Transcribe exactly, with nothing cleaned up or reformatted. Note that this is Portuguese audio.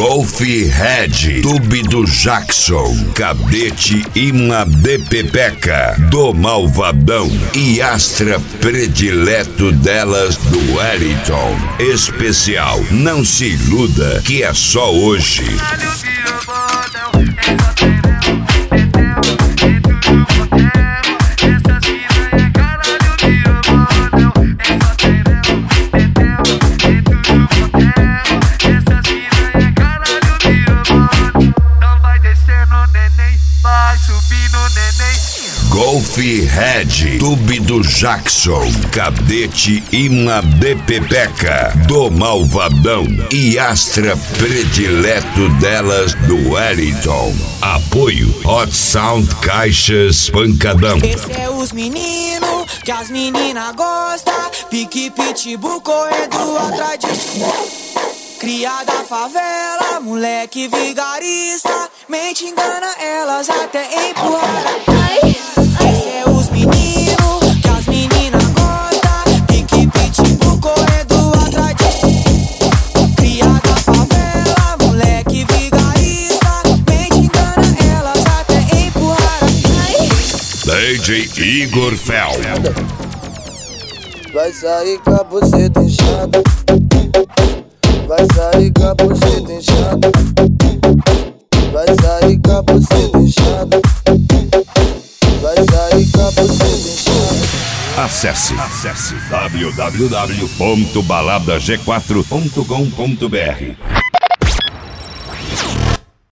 Golf Red, Tube do Jackson, Cadete Ima de Pepeca, do Malvadão e Astra predileto delas do Wellington. Especial, não se iluda que é só hoje. Golf Red, Tube do Jackson, Cadete Ima de Pepeca, do Malvadão e Astra predileto delas do Wellington. Apoio Hot Sound Caixas Pancadão. Esse é os meninos que as meninas gostam. Pique pitbull correndo atrás de cria da favela, moleque vigarista. Mente engana elas até empurrar. Esse é os meninos que as meninas gostam. Pique pitbull correndo atrás de cria da favela, moleque vigarista. Mente engana elas até empurrar. D J Igor Fel. Vai sair com a buceta inchada. Vai sair com a buceta inchada. Vai sair com a buceta inchada. Vai sair com a buceta inchada. Acesse, acesse w w w ponto balada g quatro ponto com ponto b r.